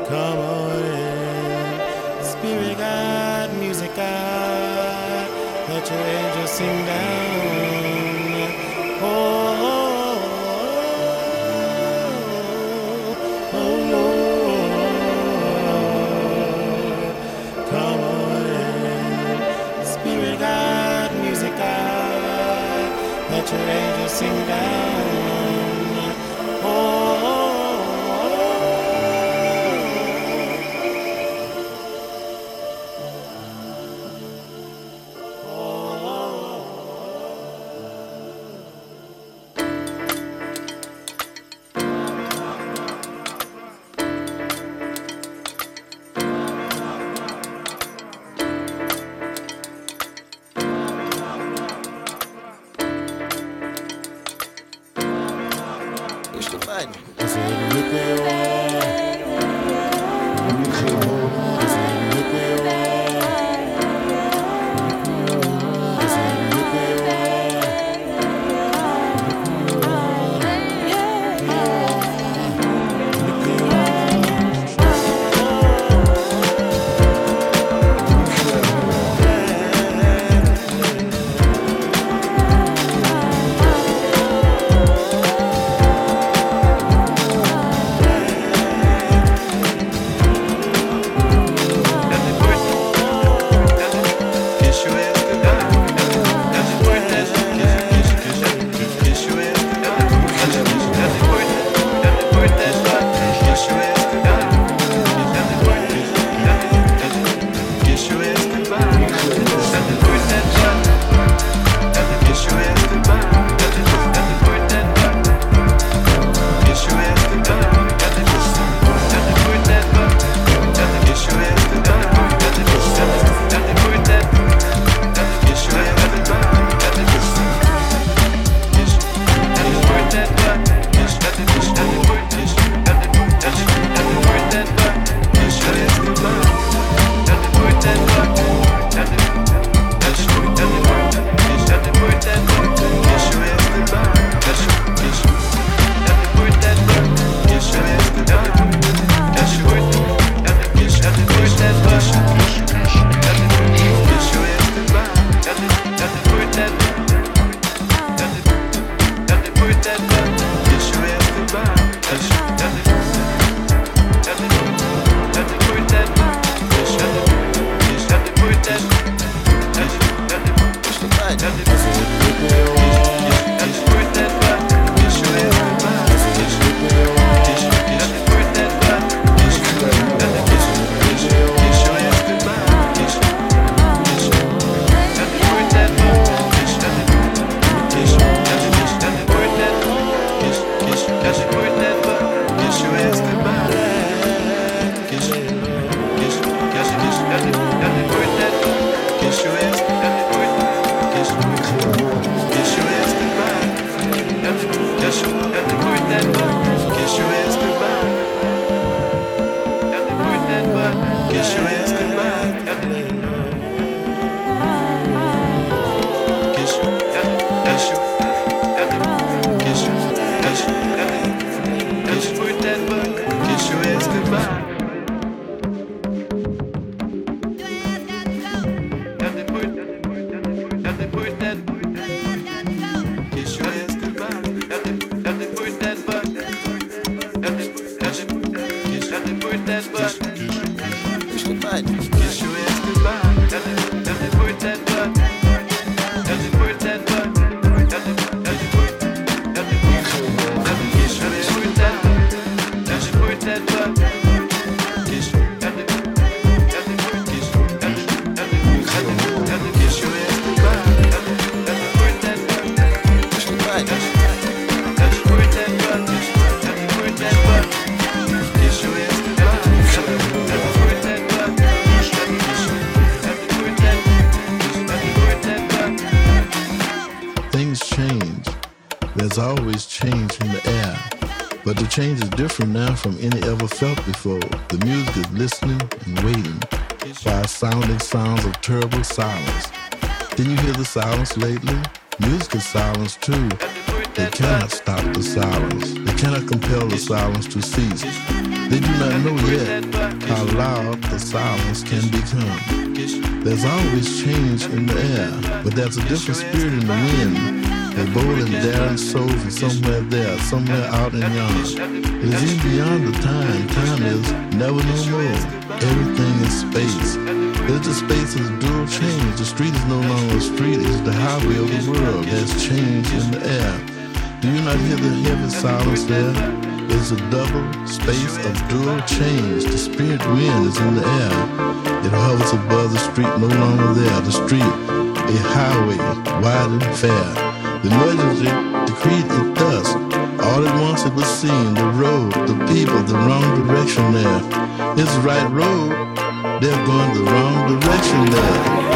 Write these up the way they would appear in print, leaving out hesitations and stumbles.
Come on in. Spirit God, music God, let your angels sing down. Oh, Lord. Come on in. Spirit God, music God, let your angels sing down. Oh. But the change is different now from any ever felt before. The music is listening and waiting while sounding sounds of terrible silence. Didn't you hear the silence lately? Music is silence too. They cannot stop the silence. They cannot compel the silence to cease. They do not know yet how loud the silence can become. There's always change in the air, but there's a different spirit in the wind. A bold and daring soul from somewhere there, somewhere out in yonder. It is even beyond the time. Time is never no more. Everything is space. There's the space is dual change. The street is no longer a street, it's the highway of the world. There's change in the air. Do you not hear the heavy silence there? It's a double space of dual change. The spirit wind is in the air. It hovers above the street, no longer there. The street, a highway, wide and fair. The emergency decreed it thus. All at once it was seen, the road, the people, the wrong direction there. It's the right road, they're going the wrong direction there.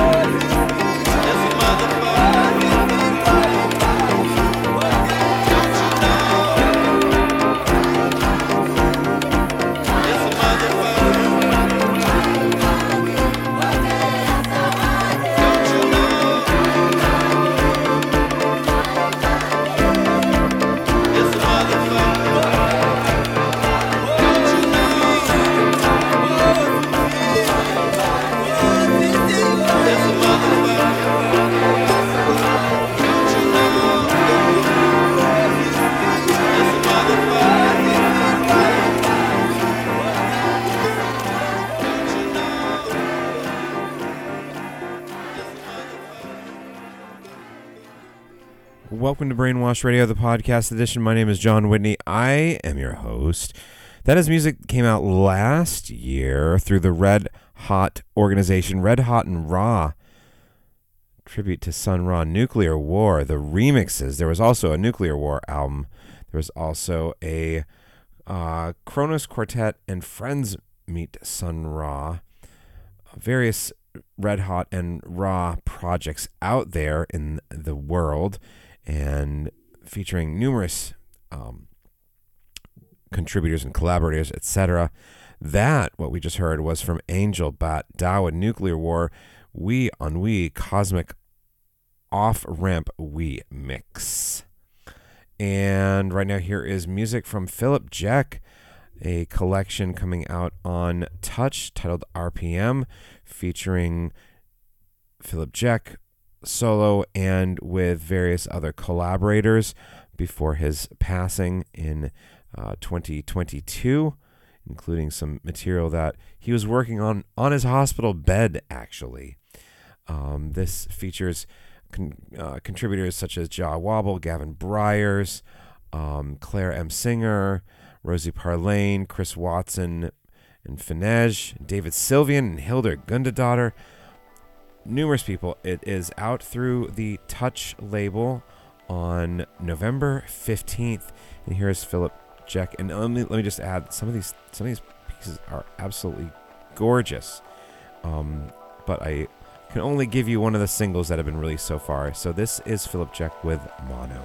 Welcome to Brainwash Radio, the podcast edition. My name is John Whitney. I am your host. That is music that came out last year through the Red Hot organization, Red Hot and Raw. Tribute to Sun Ra, Nuclear War, the remixes. There was also a Nuclear War album. There was also a Kronos Quartet and Friends Meet Sun Ra. Various Red Hot and Raw projects out there in the world, and featuring numerous contributors and collaborators, etc. That, what we just heard, was from Angel Bat, Dawa, Nuclear War, We on We, Cosmic Off-Ramp We Mix. And right now here is music from Philip Jack, a collection coming out on Touch titled RPM, featuring Philip Jack solo and with various other collaborators before his passing in 2022, including some material that he was working on his hospital bed, actually. This features contributors such as Jah Wobble, Gavin Bryars, Claire M. Singer, Rosie Parlane, Chris Watson and Finej, David Sylvian and Hildur Gundadottir. Numerous people. It is out through the Touch label on November 15th. And here's Philip Jack. And let me just add, some of these pieces are absolutely gorgeous. But I can only give you one of the singles that have been released so far. So this is Philip Jack with Mono.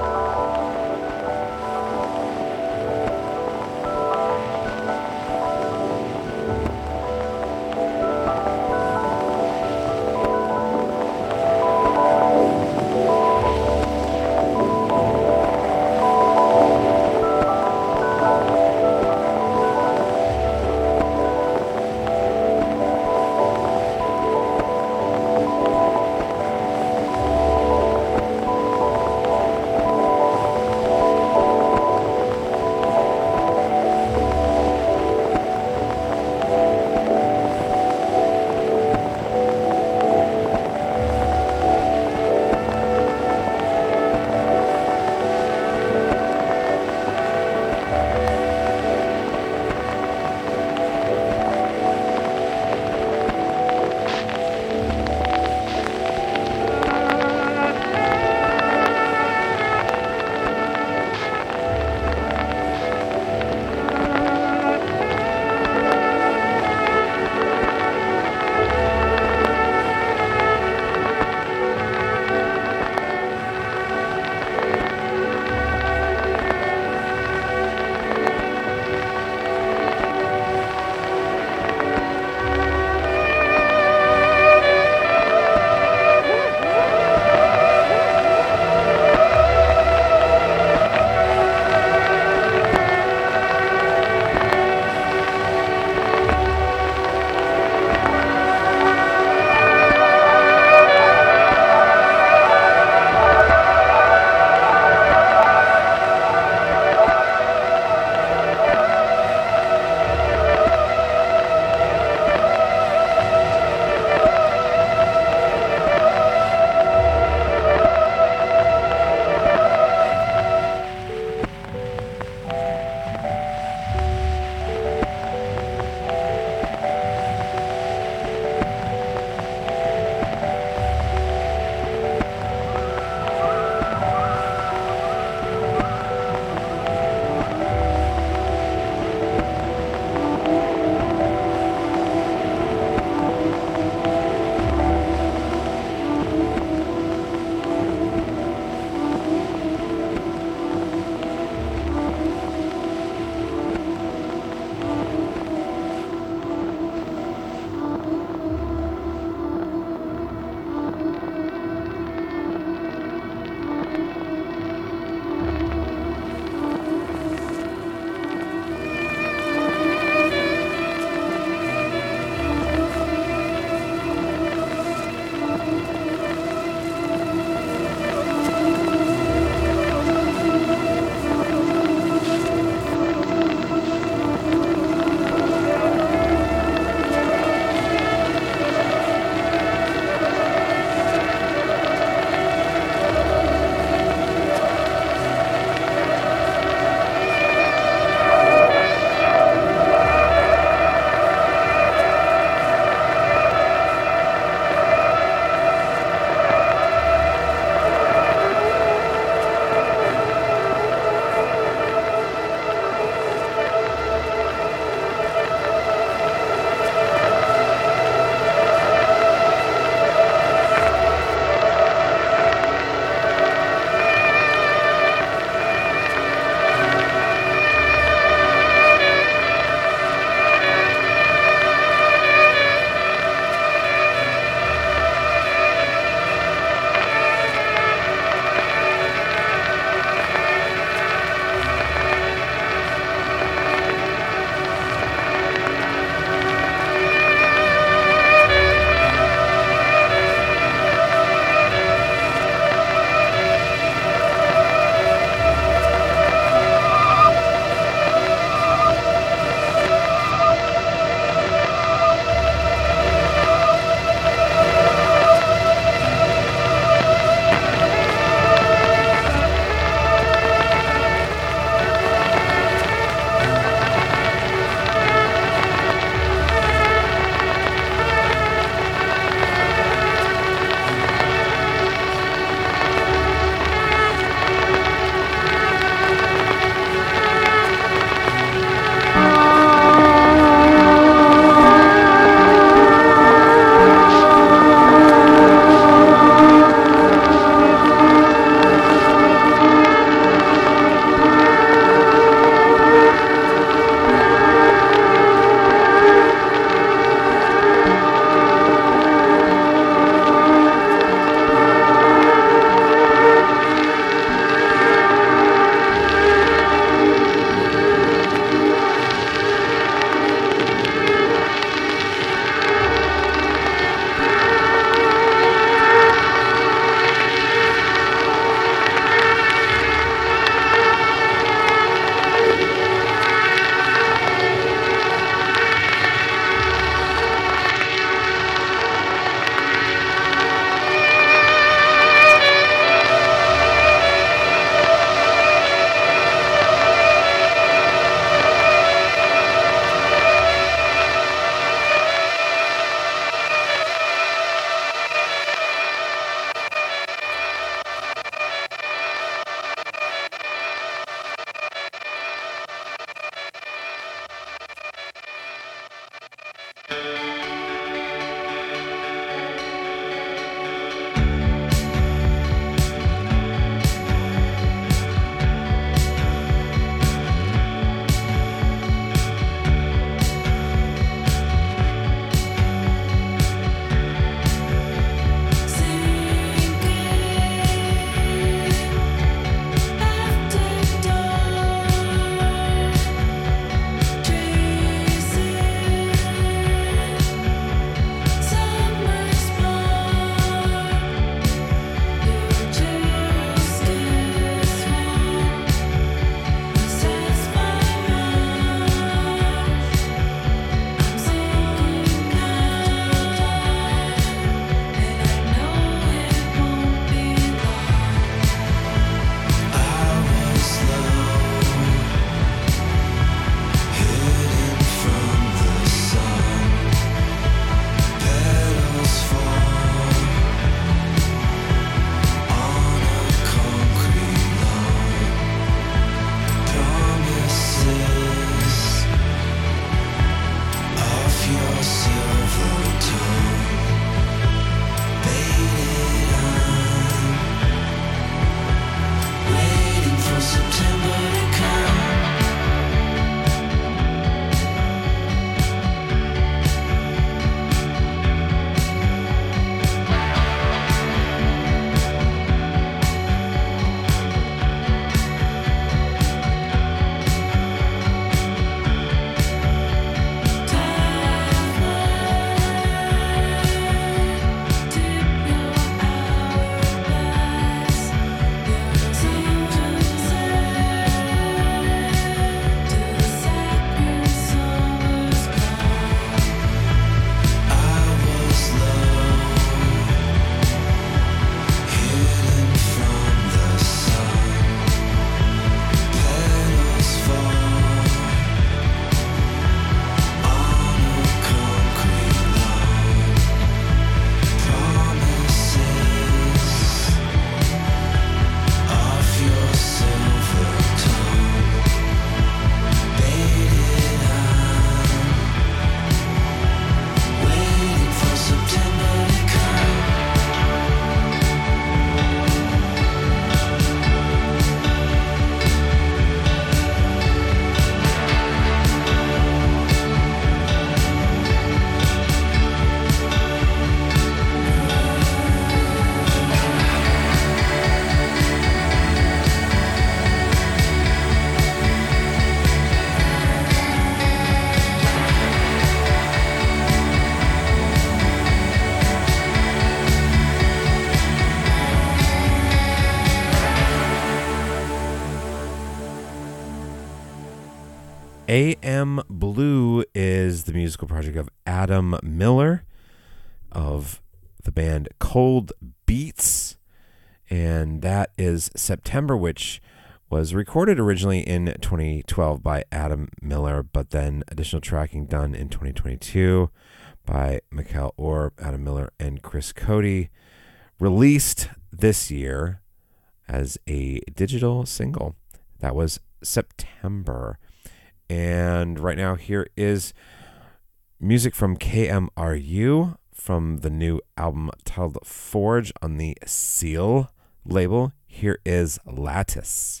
AM Blue is the musical project of Adam Miller of the band Cold Beats, and that is September, which was recorded originally in 2012 by Adam Miller, but then additional tracking done in 2022 by Mikkel Orr, Adam Miller, and Chris Cody, released this year as a digital single. That was September. And right now, here is music from KMRU from the new album titled Forge on the Seal label. Here is Lattice.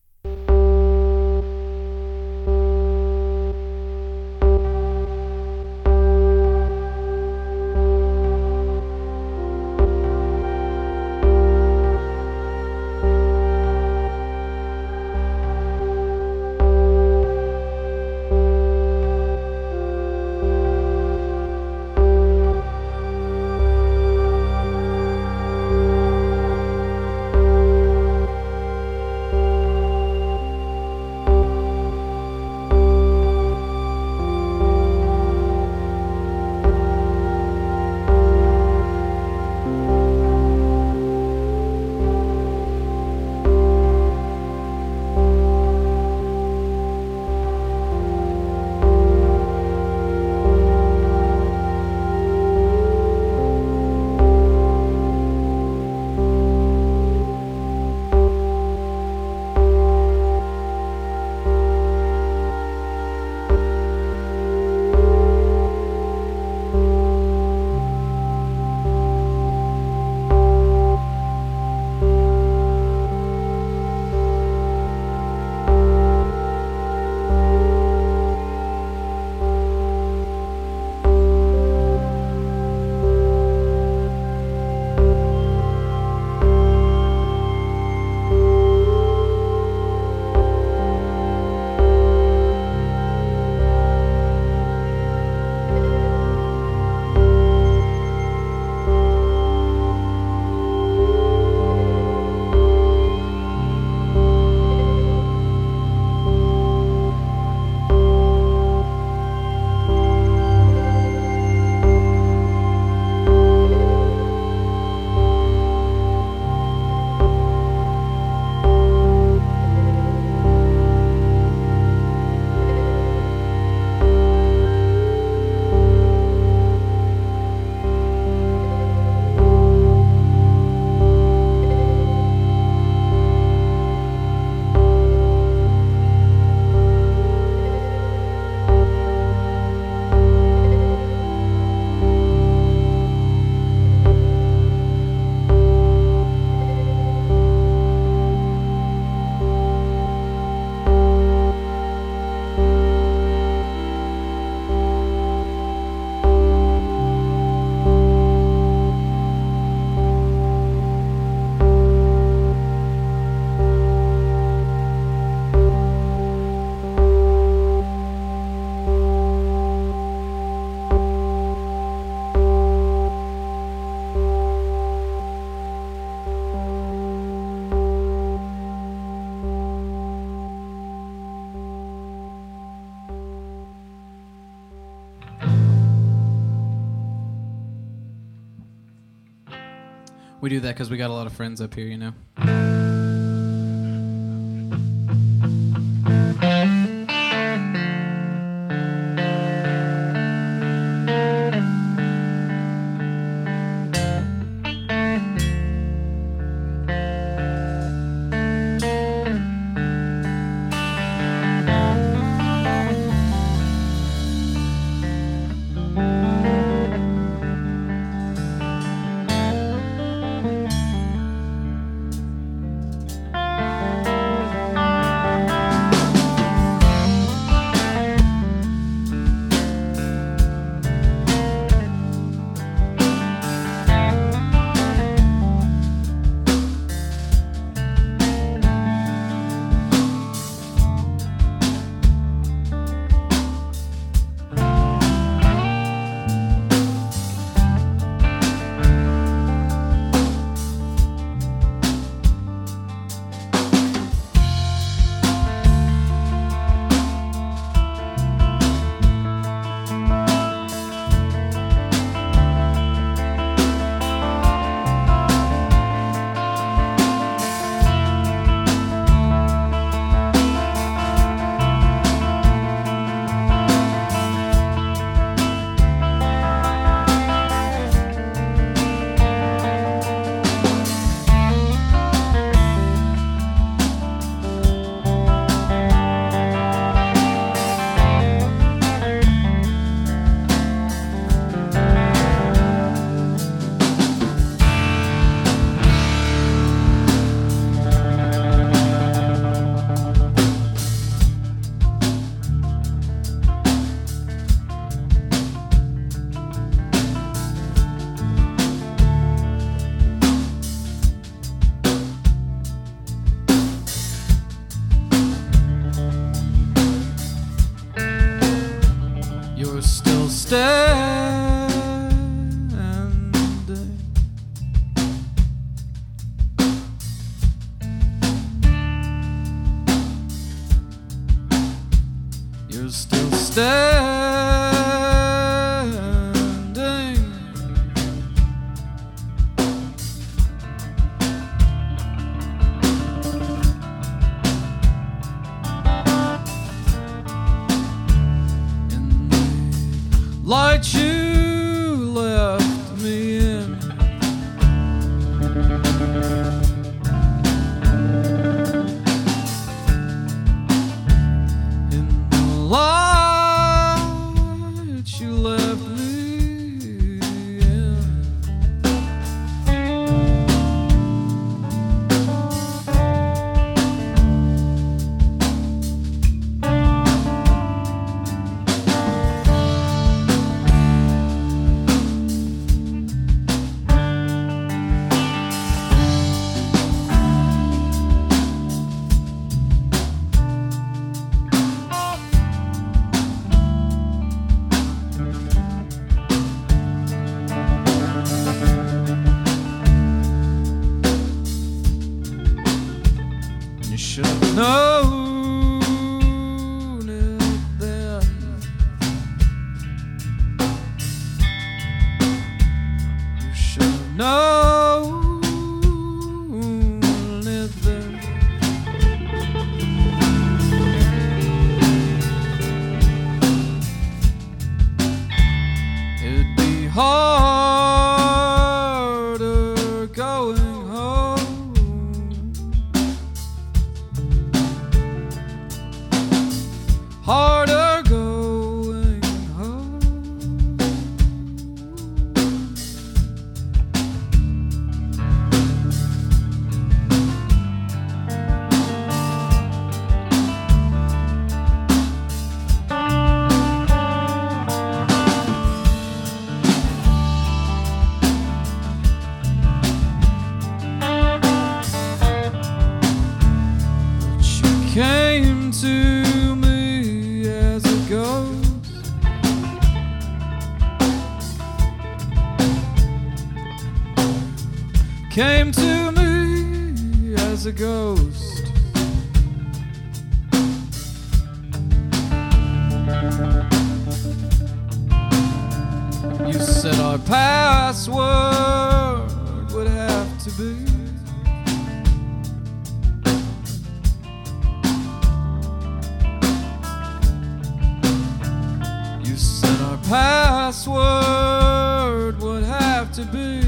We do that because we got a lot of friends up here, you know. standing. You're still standing. In the light you left me in. In the light you left me in. You should have known it then. You should have known it then. It'd be harder going home. Harder going home. But you came to me as a ghost. Came to me as a ghost. You said our password would have to be. You said our password would have to be.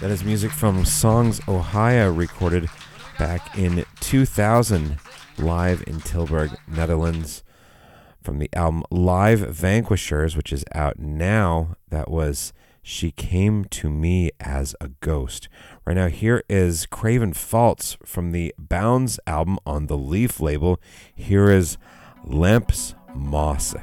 That is music from Songs Ohio, recorded back in 2000, live in Tilburg, Netherlands. From the album Live Vanquishers, which is out now, that was She Came to Me as a Ghost. Right now, here is Craven Faults from the Bounds album on the Leaf label. Here is Lamps Mosse.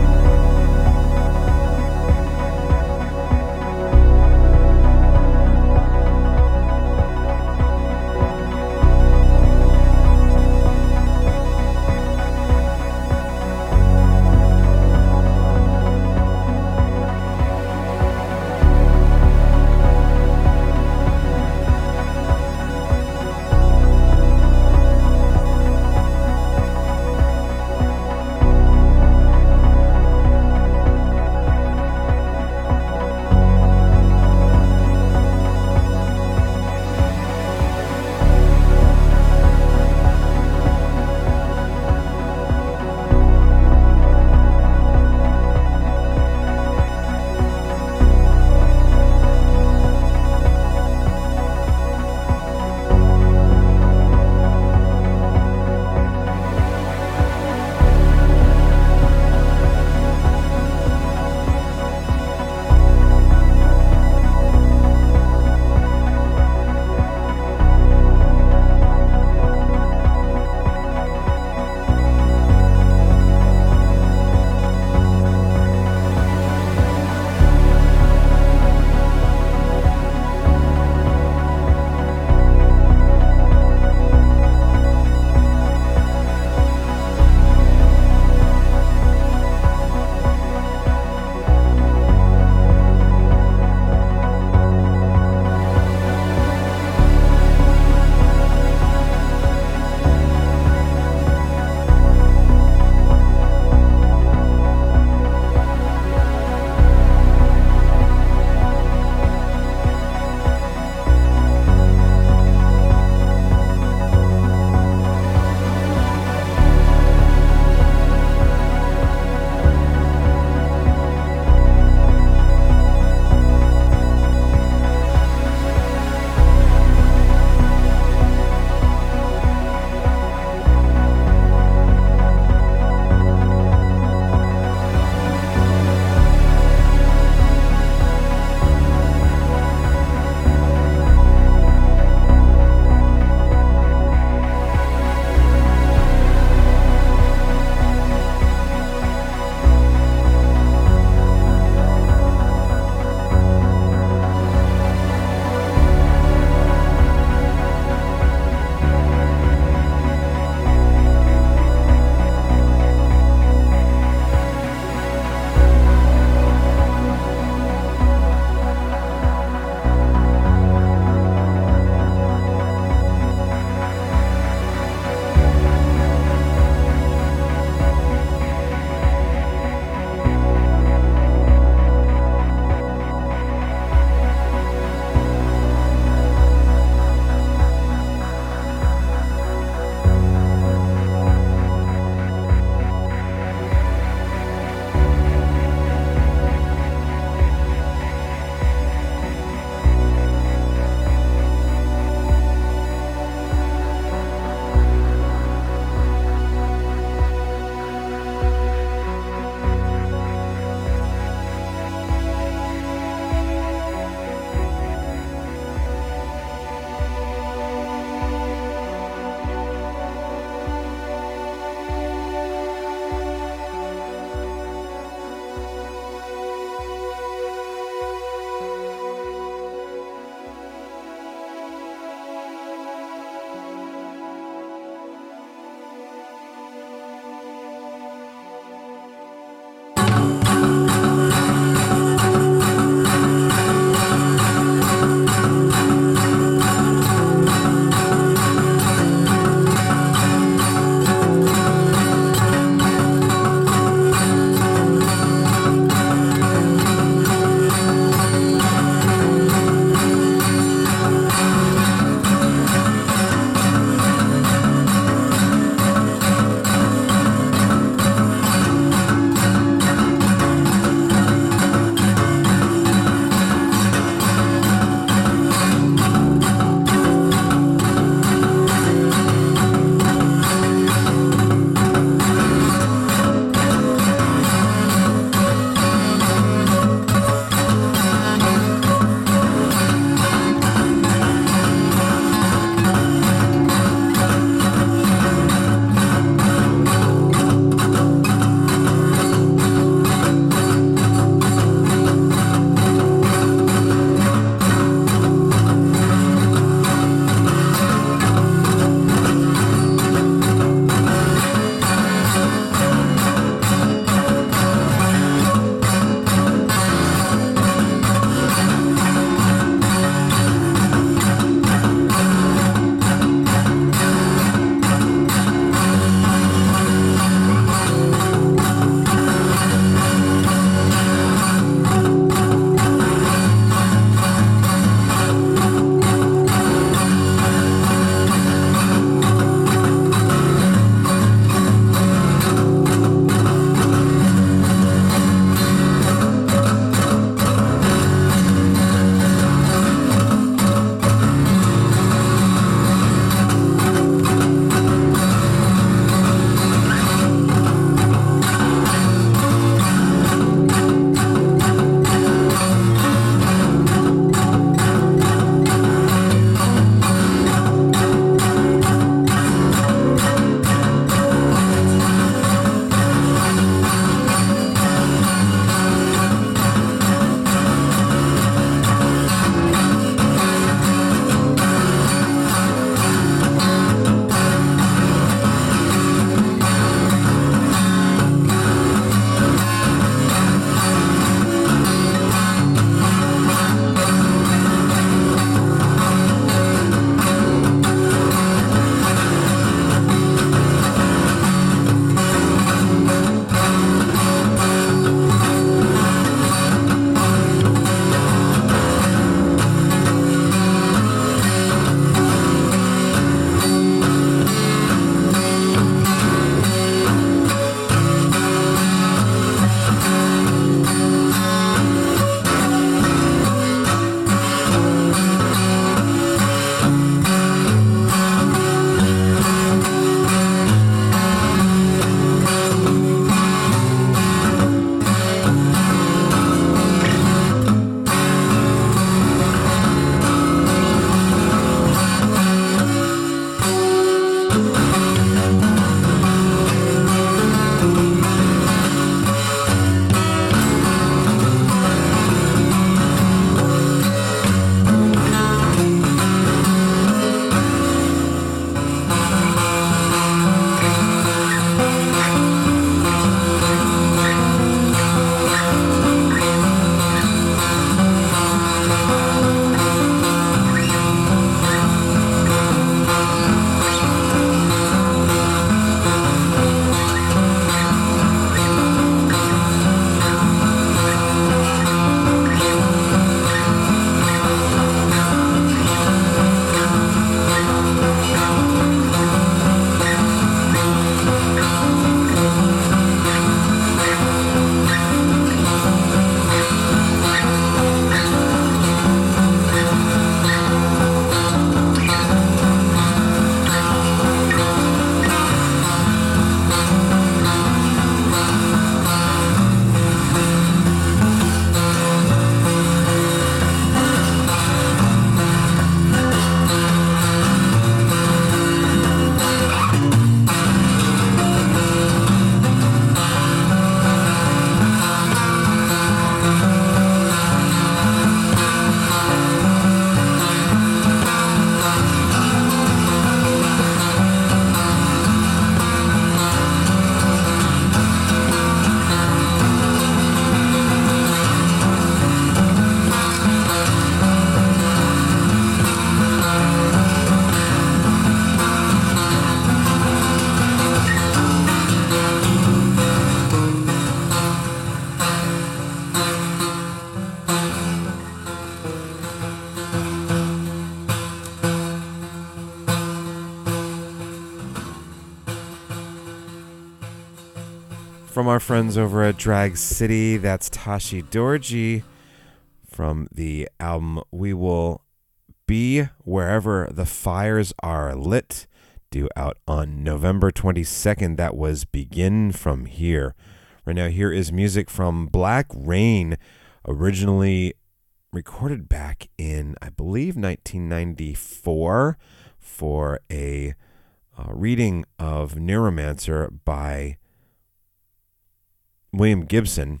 from our friends over at Drag City. That's Tashi Dorji from the album We Will Be Wherever the Fires Are Lit, due out on November 22nd. That was Begin From Here. Right now, here is music from Black Rain, originally recorded back in, I believe, 1994 for a reading of Neuromancer by William Gibson.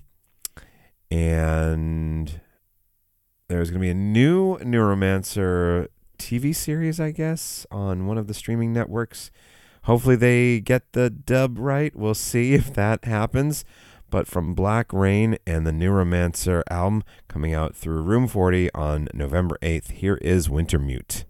And there's going to be a new Neuromancer TV series, I guess, on one of the streaming networks. Hopefully they get the dub right. We'll see if that happens. But from Black Rain and the Neuromancer album coming out through Room 40 on November 8th, here is Wintermute.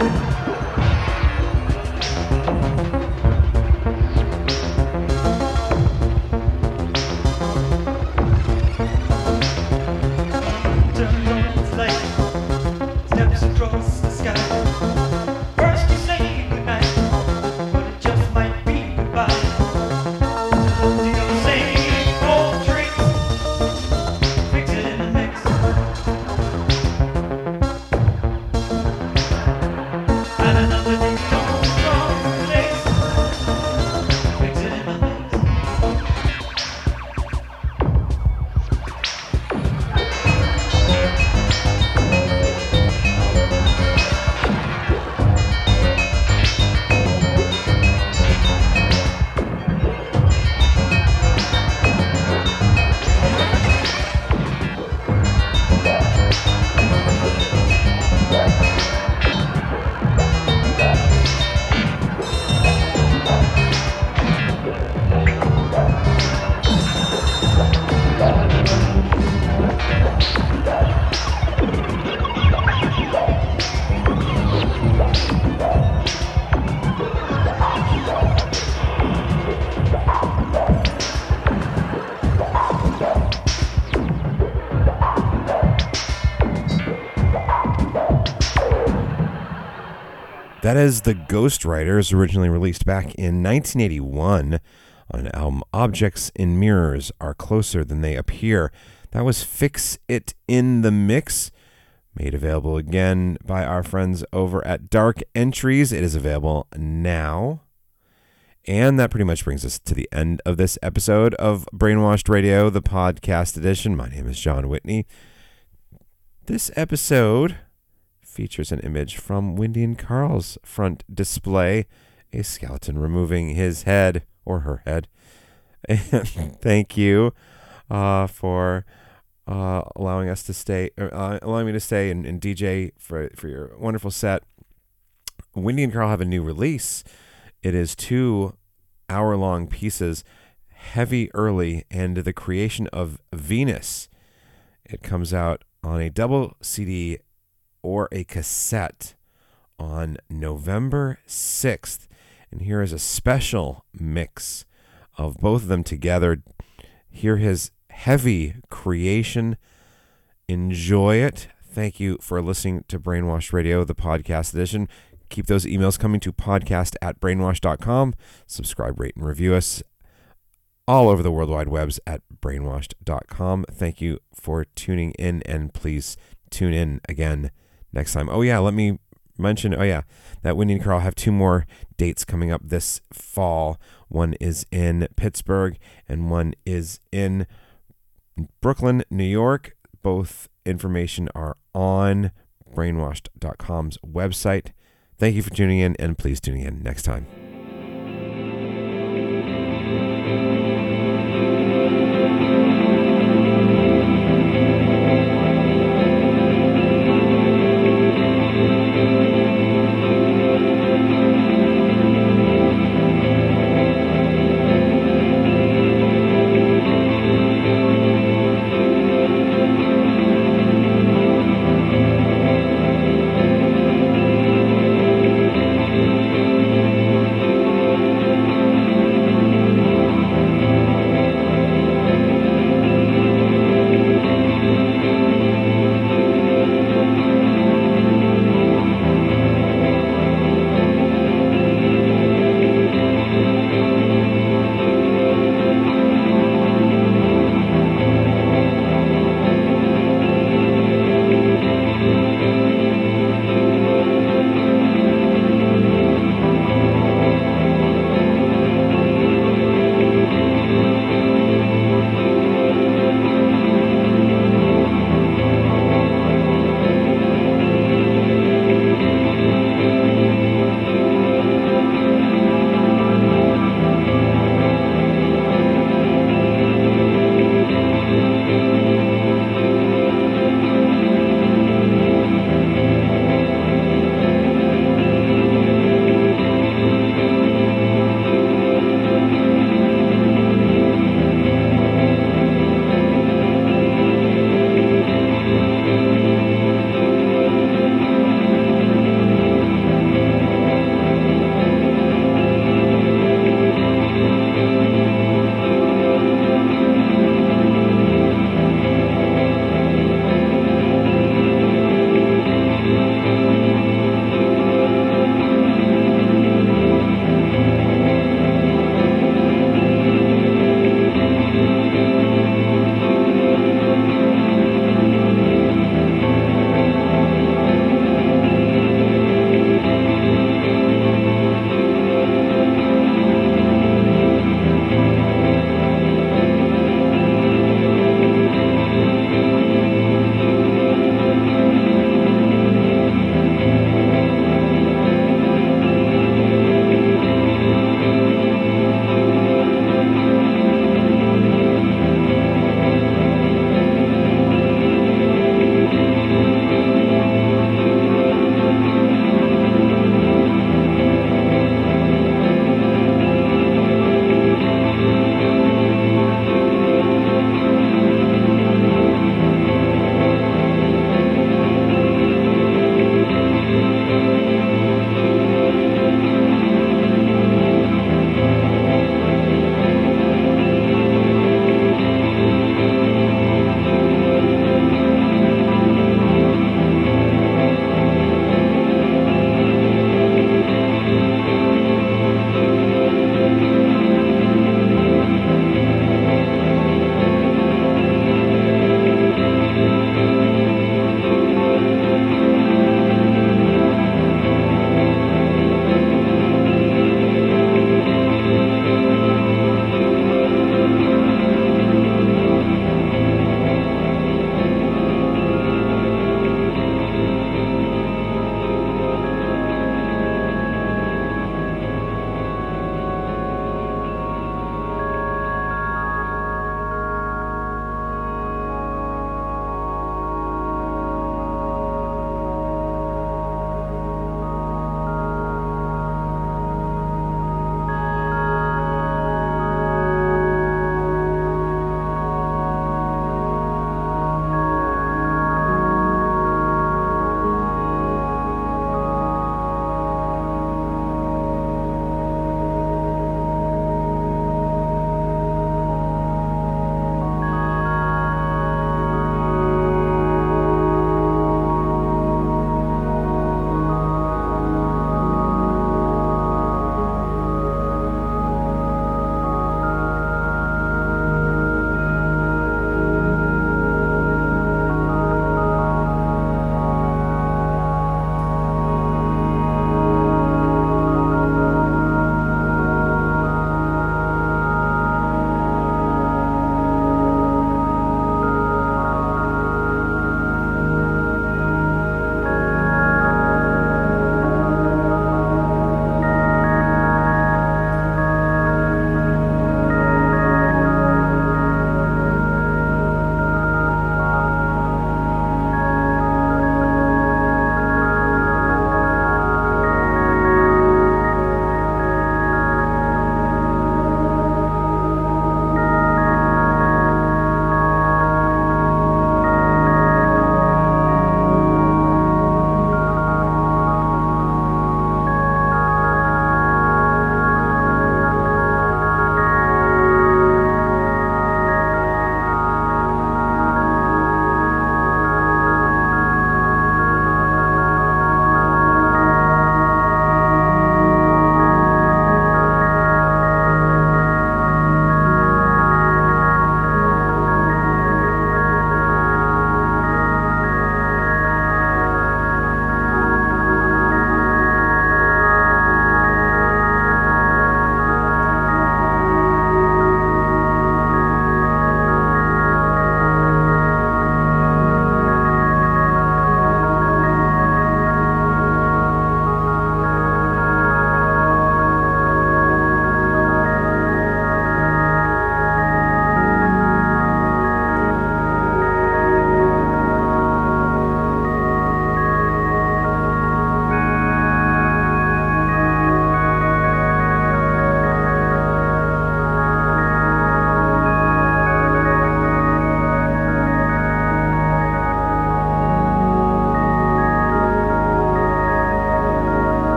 That is the Ghostwriters, originally released back in 1981 on an album Objects in Mirrors Are Closer Than They Appear. That was Fix It in the Mix, made available again by our friends over at Dark Entries. It is available now. And that pretty much brings us to the end of this episode of Brainwashed Radio, the podcast edition. My name is John Whitney. This episode features an image from Wendy and Carl's front display, a skeleton removing his head, or her head. And thank you for allowing me to stay and DJ for your wonderful set. Wendy and Carl have a new release. It is 2 hour-long pieces, Heavy Early and The Creation of Venus. It comes out on a double CD or a cassette on November 6th. And here is a special mix of both of them together. Hear his heavy creation. Enjoy it. Thank you for listening to Brainwashed Radio, the podcast edition. Keep those emails coming to podcast@brainwashed.com. Subscribe, rate, and review us all over the World Wide Webs at brainwashed.com. Thank you for tuning in, and please tune in again next time. Oh yeah, let me mention, that Wendy and Carl have 2 more dates coming up this fall. One is in Pittsburgh and one is in Brooklyn, New York. Both information are on brainwashed.com's website. Thank you for tuning in, and please tune in next time.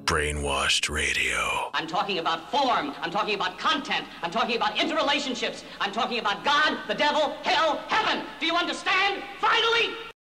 Brainwashed Radio. I'm talking about form. I'm talking about content. I'm talking about interrelationships. I'm talking about God, the devil, hell, heaven. Do you understand? Finally!